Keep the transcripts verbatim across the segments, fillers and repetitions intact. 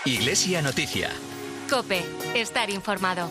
Iglesia Noticia. COPE. Estar informado.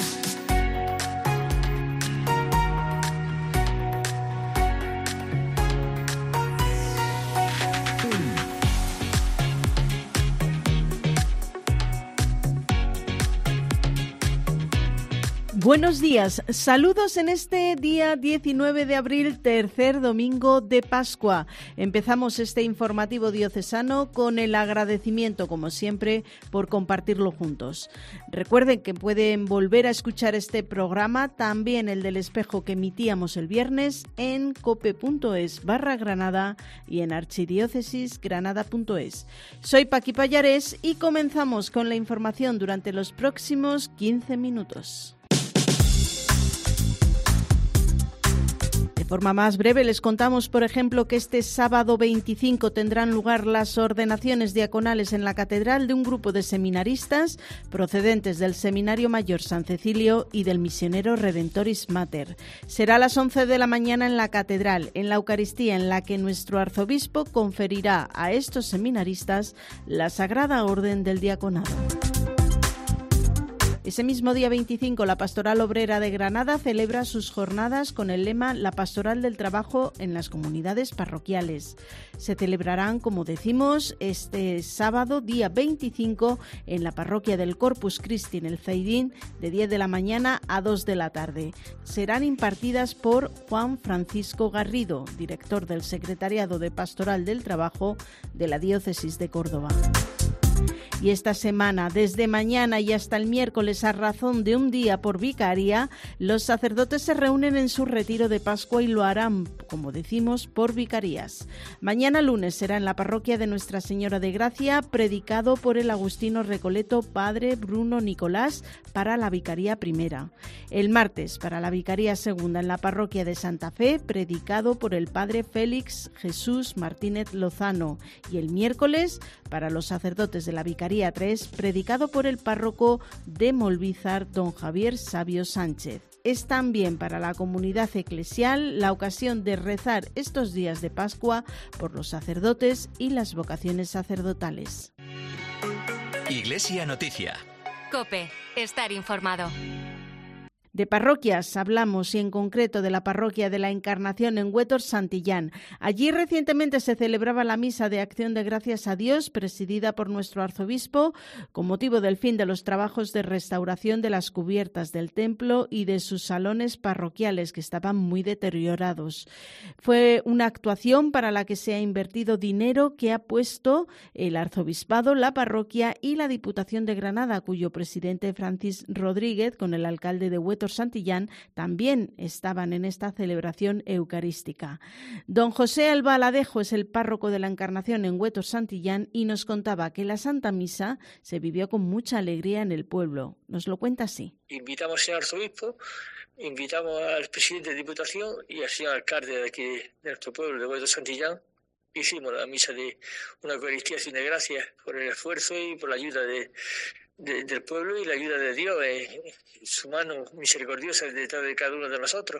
Buenos días, saludos en este día diecinueve de abril, tercer domingo de Pascua. Empezamos este informativo diocesano con el agradecimiento, como siempre, por compartirlo juntos. Recuerden que pueden volver a escuchar este programa, también el del espejo que emitíamos el viernes, en cope.es barra Granada y en archidiócesisgranada.es. Soy Paqui Pallares y comenzamos con la información durante los próximos quince minutos. De forma más breve les contamos, por ejemplo, que este sábado veinticinco tendrán lugar las ordenaciones diaconales en la catedral de un grupo de seminaristas procedentes del Seminario Mayor San Cecilio y del Misionero Redentoris Mater. Será a las once de la mañana en la catedral, en la Eucaristía, en la que nuestro arzobispo conferirá a estos seminaristas la Sagrada Orden del Diaconado. Ese mismo día veinticinco, la Pastoral Obrera de Granada celebra sus jornadas con el lema La Pastoral del Trabajo en las Comunidades Parroquiales. Se celebrarán, como decimos, este sábado, día veinticinco, en la parroquia del Corpus Christi en el Zaidín, de diez de la mañana a dos de la tarde. Serán impartidas por Juan Francisco Garrido, director del Secretariado de Pastoral del Trabajo de la Diócesis de Córdoba. Y esta semana, desde mañana y hasta el miércoles, a razón de un día por vicaría, los sacerdotes se reúnen en su retiro de Pascua y lo harán, como decimos, por vicarías. Mañana lunes será en la parroquia de Nuestra Señora de Gracia, predicado por el agustino recoleto Padre Bruno Nicolás para la vicaría primera. El martes, para la vicaría segunda en la parroquia de Santa Fe, predicado por el Padre Félix Jesús Martínez Lozano. Y el miércoles, para los sacerdotes de la vicaría tres, predicado por el párroco de Molvízar, don Javier Sabio Sánchez. Es también para la comunidad eclesial la ocasión de rezar estos días de Pascua por los sacerdotes y las vocaciones sacerdotales. Iglesia Noticia. COPE. Estar informado. De parroquias hablamos y en concreto de la parroquia de la Encarnación en Huétor Santillán. Allí recientemente se celebraba la misa de acción de gracias a Dios presidida por nuestro arzobispo con motivo del fin de los trabajos de restauración de las cubiertas del templo y de sus salones parroquiales que estaban muy deteriorados. Fue una actuación para la que se ha invertido dinero que ha puesto el arzobispado, la parroquia y la Diputación de Granada, cuyo presidente Francis Rodríguez, con el alcalde de Huétor Santillán, también estaban en esta celebración eucarística. Don José Albaladejo es el párroco de la Encarnación en Huétor Santillán y nos contaba que la Santa Misa se vivió con mucha alegría en el pueblo. Nos lo cuenta así. Invitamos al señor arzobispo, invitamos al presidente de Diputación y al señor alcalde de aquí de nuestro pueblo de Huétor Santillán. Hicimos la misa de una Eucaristía sin de gracias por el esfuerzo y por la ayuda de De, del pueblo y la ayuda de Dios, eh, su mano misericordiosa detrás de cada uno de nosotros.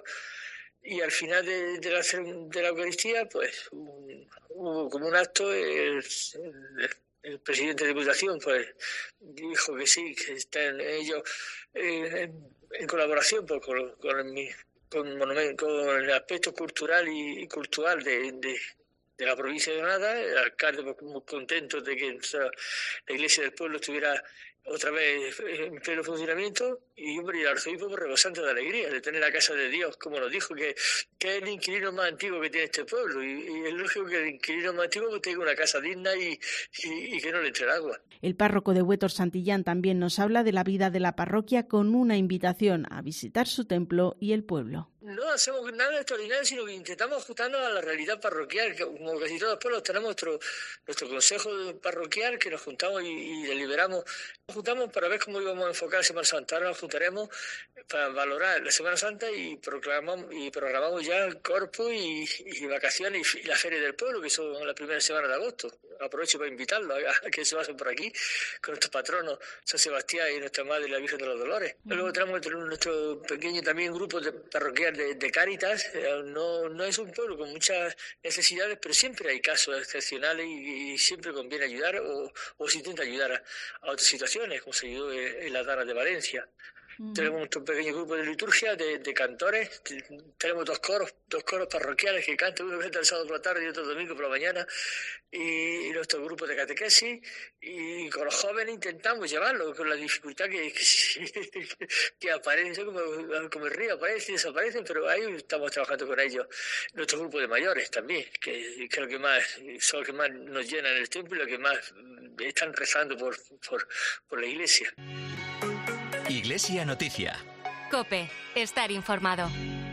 Y al final de, de, la, de la Eucaristía, pues un, hubo como un acto, el, el, el presidente de Diputación pues dijo que sí, que están ellos eh, en, en colaboración pues, con, con, el, con, con el aspecto cultural y, y cultural de, de de la provincia de Granada. El alcalde pues, muy contento de que o sea, la iglesia del pueblo estuviera otra vez en pleno funcionamiento, y hombre, y el arzobispo pues, rebosante de alegría de tener la casa de Dios, como nos dijo, que, que es el inquilino más antiguo que tiene este pueblo, y, y es lógico que el inquilino más antiguo pues, tenga una casa digna y, y, y que no le entre el agua. El párroco de Huétor Santillán también nos habla de la vida de la parroquia con una invitación a visitar su templo y el pueblo. No hacemos nada extraordinario, sino que intentamos ajustarnos a la realidad parroquial, que como casi todos los pueblos tenemos nuestro, nuestro consejo parroquial, que nos juntamos y, y deliberamos. Nos juntamos para ver cómo íbamos a enfocar la Semana Santa. Ahora nos juntaremos para valorar la Semana Santa y proclamamos y programamos ya el corpus y, y vacaciones y la feria del pueblo, que son la primera semana de agosto. aprovecho para invitarlos a, a que se pasen por aquí con nuestros patronos San Sebastián y nuestra Madre la Virgen de los Dolores. Uh-huh. Luego tenemos nuestro, nuestro pequeño también grupo de parroquial de, de Cáritas. Eh, no, no es un pueblo con muchas necesidades, pero siempre hay casos excepcionales y, y siempre conviene ayudar o, o se intenta ayudar a, a otras situaciones, como se ayudó en, en las Danas de Valencia. Mm. Tenemos nuestro pequeño grupo de liturgia, de, de cantores. Tenemos dos coros, dos coros parroquiales que cantan, uno canta el sábado por la tarde y otro domingo por la mañana. Y, y nuestro grupo de catequesis. Y con los jóvenes intentamos llevarlo, con la dificultad que, que, que aparecen, como, como el río, aparecen y desaparecen, pero ahí estamos trabajando con ellos. Nuestro grupo de mayores también, que, que, lo que más, son los que más nos llenan el templo y los que más están rezando por, por, por la iglesia. Iglesia Noticia. COPE. Estar informado.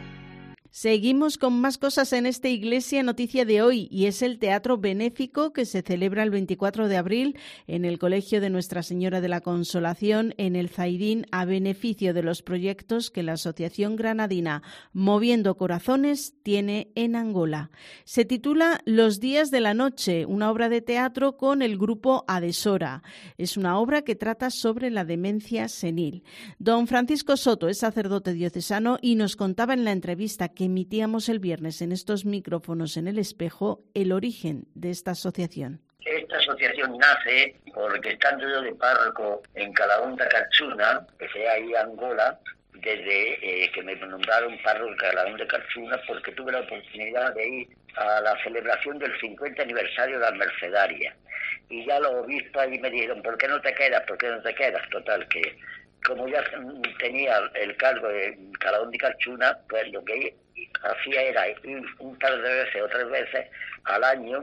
Seguimos con más cosas en esta Iglesia Noticia de hoy y es el Teatro Benéfico que se celebra el veinticuatro de abril en el Colegio de Nuestra Señora de la Consolación en el Zaidín a beneficio de los proyectos que la Asociación Granadina Moviendo Corazones tiene en Angola. Se titula Los días de la noche, una obra de teatro con el grupo Adesora. Es una obra que trata sobre la demencia senil. Don Francisco Soto es sacerdote diocesano y nos contaba en la entrevista que emitíamos el viernes en estos micrófonos en El Espejo el origen de esta asociación. Esta asociación nace porque estando yo de párroco en Calaonda Carchuna, que sea ahí Angola, desde eh, que me nombraron párroco en Calaonda Carchuna, porque tuve la oportunidad de ir a la celebración del cincuenta aniversario de la Mercedaria. Y ya los obispos ahí me dijeron, ¿por qué no te quedas? ¿Por qué no te quedas? Total, que como ya tenía el cargo de Calaonda y Carchuna, pues lo que hacía era ir un par de veces o tres veces al año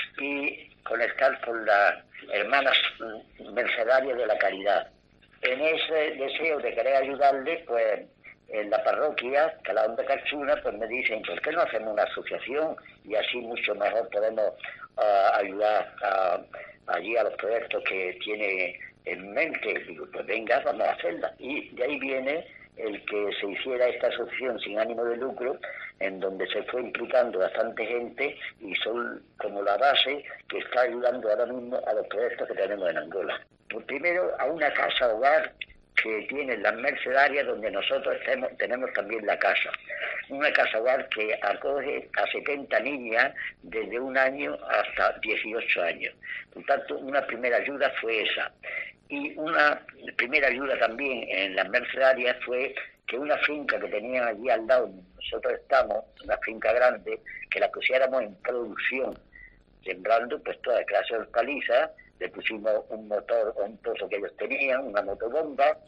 y conectar con las hermanas mercedarias de la caridad. En ese deseo de querer ayudarle, pues en la parroquia Calaonda Carchuna, pues me dicen, ¿por qué no hacemos una asociación? Y así mucho mejor podemos uh, ayudar a, allí a los proyectos que tiene en mente. Digo, pues venga, vamos a hacerla. Y de ahí viene el que se hiciera esta asociación sin ánimo de lucro, en donde se fue implicando bastante gente y son como la base que está ayudando ahora mismo a los proyectos que tenemos en Angola. Pues primero a una casa hogar que tienen las mercedarias, donde nosotros tenemos, tenemos también la casa. Una casa hogar que acoge a setenta niñas desde un año hasta dieciocho años. Por tanto, una primera ayuda fue esa. Y una primera ayuda también en las mercedarias fue que una finca que tenían allí al lado, nosotros estamos, una finca grande, que la pusiéramos en producción, sembrando pues toda clase de hortalizas. Le pusimos un motor o un pozo que ellos tenían, una motobomba,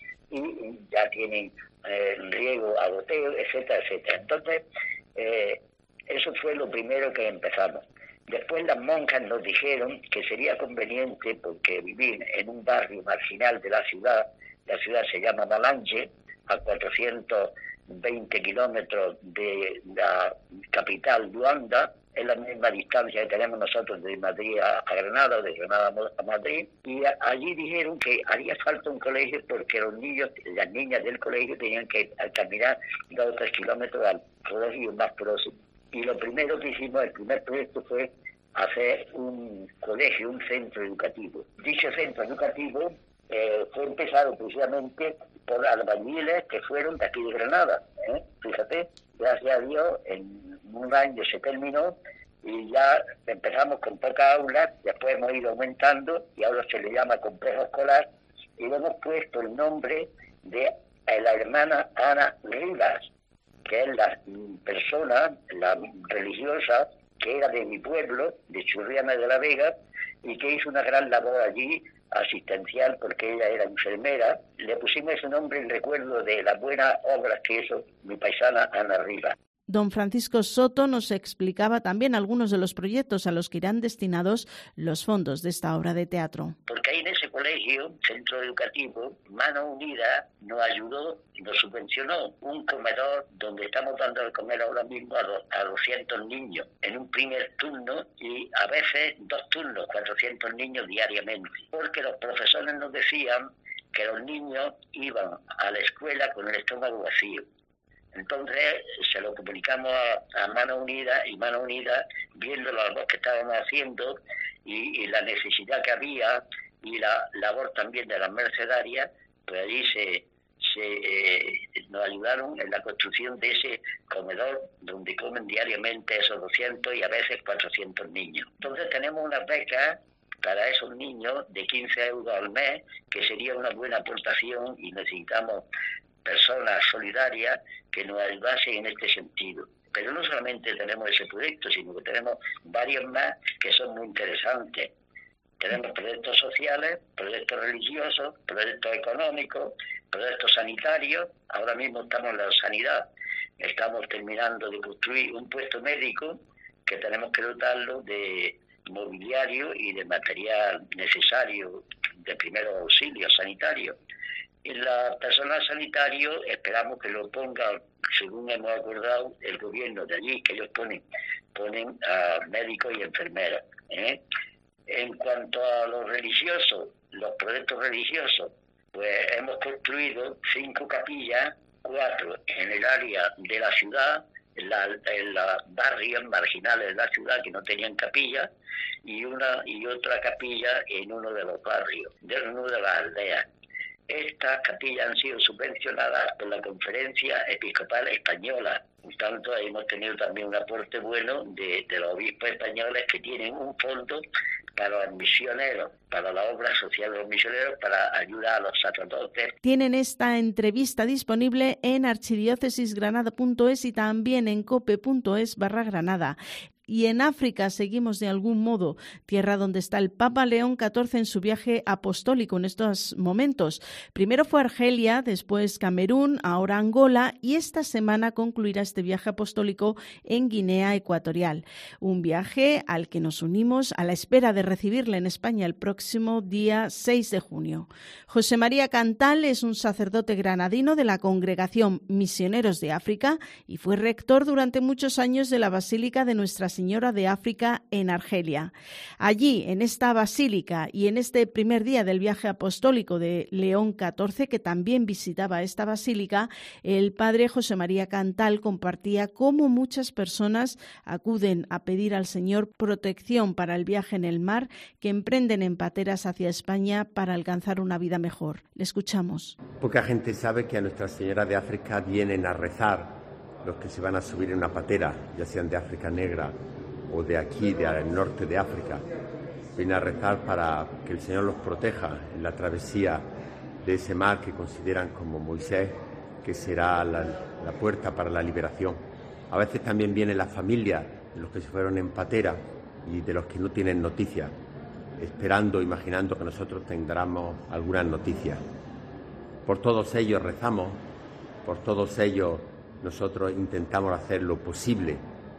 y ya tienen eh, riego a goteo, etcétera, etcétera. Entonces, eh, eso fue lo primero que empezamos. Después las monjas nos dijeron que sería conveniente, porque vivir en un barrio marginal de la ciudad, la ciudad se llama Malange, a cuatrocientos veinte kilómetros de la capital Luanda, es la misma distancia que tenemos nosotros de Madrid a, a Granada, o de Granada a Madrid, y a, allí dijeron que haría falta un colegio porque los niños, las niñas del colegio tenían que caminar dos o tres kilómetros al colegio más próximo. Y lo primero que hicimos, el primer proyecto fue hacer un colegio, un centro educativo. Dicho centro educativo eh, fue empezado precisamente por albañiles que fueron de aquí de Granada. ¿eh? Fíjate, gracias a Dios, en un año se terminó y ya empezamos con pocas aulas, después hemos ido aumentando y ahora se le llama complejo escolar y le hemos puesto el nombre de la hermana Ana Rivas, que es la persona, la religiosa, que era de mi pueblo, de Churriana de la Vega, y que hizo una gran labor allí, asistencial, porque ella era enfermera. Le pusimos ese nombre en recuerdo de las buenas obras que hizo mi paisana Ana Rivas. Don Francisco Soto nos explicaba también algunos de los proyectos a los que irán destinados los fondos de esta obra de teatro. Porque ahí en ese colegio, centro educativo, Mano Unida nos ayudó y nos subvencionó un comedor donde estamos dando de comer ahora mismo a, do, a doscientos niños en un primer turno y a veces dos turnos, cuatrocientos niños diariamente. Porque los profesores nos decían que los niños iban a la escuela con el estómago vacío. Entonces se lo comunicamos a, a Mano Unida y Mano Unida, viendo las dos que estábamos haciendo y, y la necesidad que había y la labor también de las mercedarias, pues allí se, se eh, nos ayudaron en la construcción de ese comedor donde comen diariamente esos doscientos y a veces cuatrocientos niños. Entonces tenemos unas becas para esos niños de quince euros al mes, que sería una buena aportación, y necesitamos personas solidarias que nos ayudasen en este sentido. Pero no solamente tenemos ese proyecto, sino que tenemos varios más que son muy interesantes. Tenemos proyectos sociales, proyectos religiosos, proyectos económicos, proyectos sanitarios. Ahora mismo estamos en la sanidad, estamos terminando de construir un puesto médico que tenemos que dotarlo de mobiliario y de material necesario de primeros auxilios sanitarios. Y el personal sanitario esperamos que lo ponga, según hemos acordado, el gobierno de allí, que ellos ponen, ponen a médicos y enfermeras, ¿eh? En cuanto a los religiosos, los proyectos religiosos, pues hemos construido cinco capillas, cuatro en el área de la ciudad, en, la, en los barrios marginales de la ciudad que no tenían capilla, y una y otra capilla en uno de los barrios, de uno de las aldeas. Estas capillas han sido subvencionadas por la Conferencia Episcopal Española. Por tanto, hemos tenido también un aporte bueno de, de los obispos españoles, que tienen un fondo para los misioneros, para la obra social de los misioneros, para ayudar a los sacerdotes. Tienen esta entrevista disponible en archidiócesisgranada punto es y también en cope punto es barra Granada. Y en África seguimos de algún modo, tierra donde está el Papa León catorce en su viaje apostólico en estos momentos. Primero fue Argelia, después Camerún, ahora Angola, y esta semana concluirá este viaje apostólico en Guinea Ecuatorial. Un viaje al que nos unimos a la espera de recibirle en España el próximo día seis de junio. José María Cantal es un sacerdote granadino de la Congregación Misioneros de África y fue rector durante muchos años de la Basílica de Nuestra Señora de África en Argelia. Allí, en esta basílica y en este primer día del viaje apostólico de León catorce, que también visitaba esta basílica, el padre José María Cantal compartía cómo muchas personas acuden a pedir al Señor protección para el viaje en el mar que emprenden en pateras hacia España para alcanzar una vida mejor. Le escuchamos. Poca gente sabe que a Nuestra Señora de África vienen a rezar los que se van a subir en una patera, ya sean de África Negra o de aquí, del norte de África. Vienen a rezar para que el Señor los proteja en la travesía de ese mar que consideran como Moisés, que será la, la puerta para la liberación. A veces también viene la familia de los que se fueron en patera y de los que no tienen noticias, esperando, imaginando que nosotros tendremos algunas noticias. Por todos ellos rezamos, por todos ellos nosotros intentamos hacer lo posible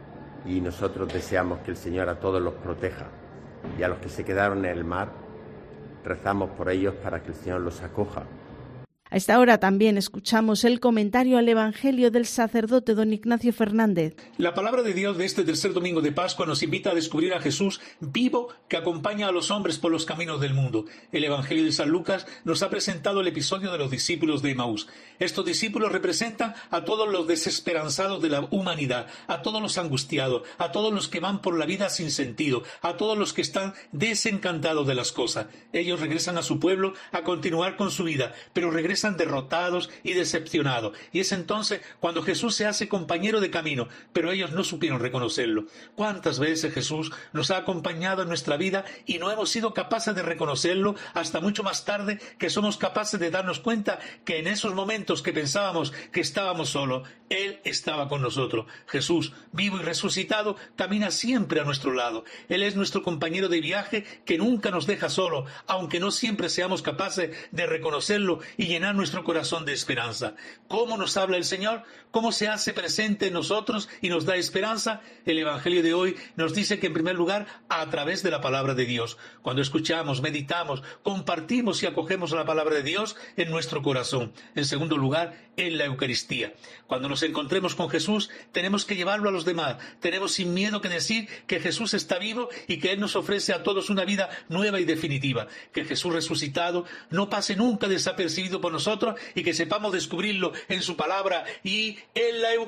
y nosotros deseamos que el Señor a todos los proteja. Y a los que se quedaron en el mar, rezamos por ellos para que el Señor los acoja. A esta hora también escuchamos el comentario al Evangelio del sacerdote don Ignacio Fernández. La palabra de Dios de este tercer domingo de Pascua nos invita a descubrir a Jesús vivo que acompaña a los hombres por los caminos del mundo. El Evangelio de San Lucas nos ha presentado el episodio de los discípulos de Emaús. Estos discípulos representan a todos los desesperanzados de la humanidad, a todos los angustiados, a todos los que van por la vida sin sentido, a todos los que están desencantados de las cosas. Ellos regresan a su pueblo a continuar con su vida, pero regresan derrotados y decepcionados. Y es entonces cuando Jesús se hace compañero de camino, pero ellos no supieron reconocerlo. ¿Cuántas veces Jesús nos ha acompañado en nuestra vida y no hemos sido capaces de reconocerlo hasta mucho más tarde, que somos capaces de darnos cuenta que en esos momentos que pensábamos que estábamos solos, Él estaba con nosotros? Jesús, vivo y resucitado, camina siempre a nuestro lado. Él es nuestro compañero de viaje que nunca nos deja solo, aunque no siempre seamos capaces de reconocerlo y llenar nuestro corazón de esperanza. ¿Cómo nos habla el Señor? ¿Cómo se hace presente en nosotros y nos da esperanza? El Evangelio de hoy nos dice que en primer lugar a través de la palabra de Dios. Cuando escuchamos, meditamos, compartimos y acogemos la palabra de Dios en nuestro corazón. En segundo lugar, en la Eucaristía. Cuando nos encontremos con Jesús, tenemos que llevarlo a los demás. Tenemos sin miedo que decir que Jesús está vivo y que Él nos ofrece a todos una vida nueva y definitiva. Que Jesús resucitado no pase nunca desapercibido por nosotros y que sepamos descubrirlo en su palabra y en la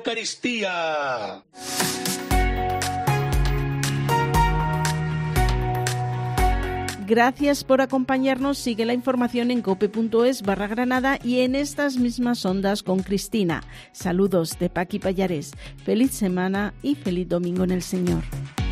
Eucaristía. Gracias por acompañarnos. Sigue la información en cope.es barra Granada y en estas mismas ondas con Cristina. Saludos de Paqui Pallares. Feliz semana y feliz domingo en el Señor.